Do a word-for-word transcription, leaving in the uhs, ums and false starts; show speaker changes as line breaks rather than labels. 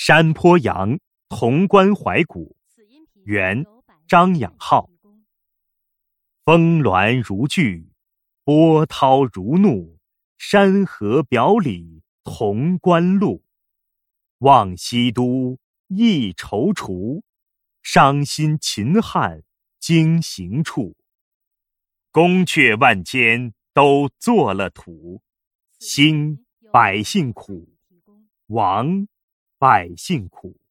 山坡羊，潼关怀古，元，张养浩。峰峦如巨，波涛如怒，山河表里潼关路。望西都，忆踌躇，伤心秦汉经行处。宫阙万间都做了土，兴百姓苦，亡百姓苦。